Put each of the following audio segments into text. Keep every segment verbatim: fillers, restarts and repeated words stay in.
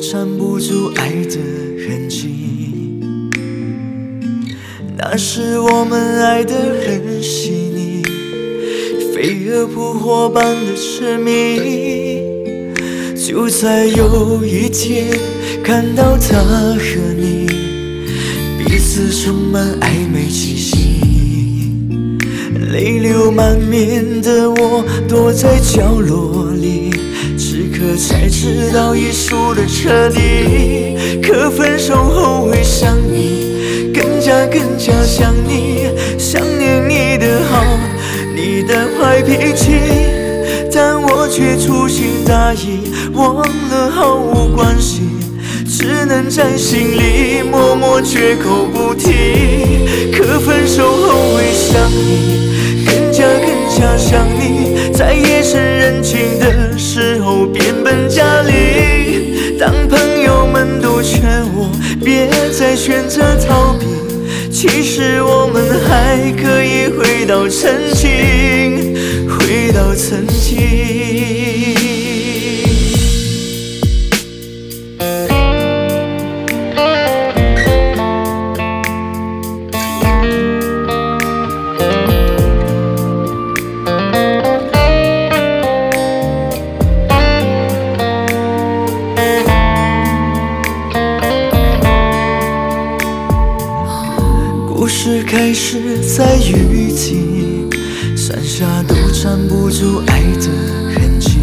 缠不住爱的痕迹。那时我们爱得很细腻，飞蛾扑火般的痴迷。就在有一天看到他和你彼此充满暧昧气息，泪流满面的我躲在角落里，此刻才知道已输得彻底。可分手后会想你，更加更加想你，想念你的好，你的坏脾气，但我却粗心大意，忘了毫无关系，只能在心里默默绝口不提。可分手后会想你，更加更加想你，在夜深人静的时候变本加厉。当朋友们都劝我别再选择逃避，其实我们还可以回到曾经，回到曾经。故事开始在雨季，山下都缠不住爱的痕迹。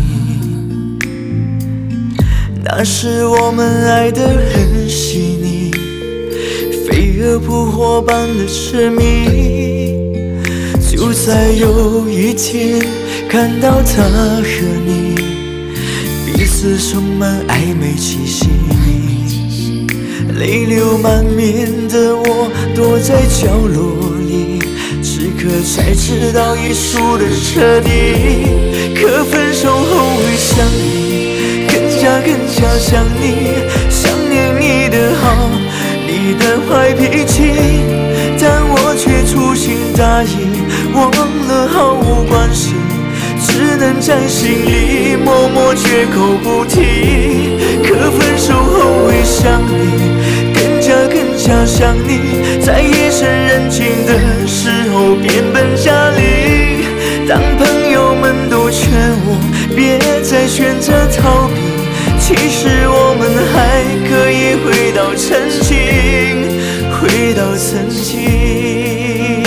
那时我们爱得很细腻，飞蛾扑火般的痴迷。就在有一天看到他和你彼此充满暧昧气息，泪流满面的我躲在角落里，此刻才知道已输得彻底。可分手后会想你，更加更加想你，想念你的好，你的坏脾气，但我却粗心大意，忘了毫无关系，只能在心里默默绝口不提。可分手后会想你，更加更加想你，在夜深人静的时候变本加厉。当朋友们都劝我别再选择逃避，其实我们还可以回到曾经，回到曾经。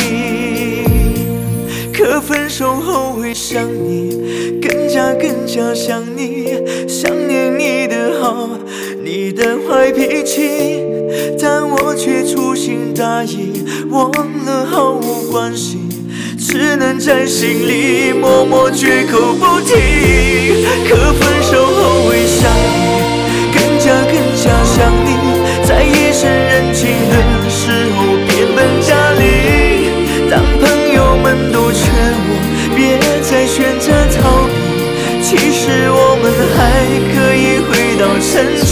可分手后会想你，更加更加想你，想念你的好，你的坏脾气，但我却粗心大意，忘了毫无关系，只能在心里默默绝口不提。可分手后会想你，更加更加想你，在夜深人静的时候变本加厉。当朋友们都劝我别再选择逃避，其实我们还可以回到曾经。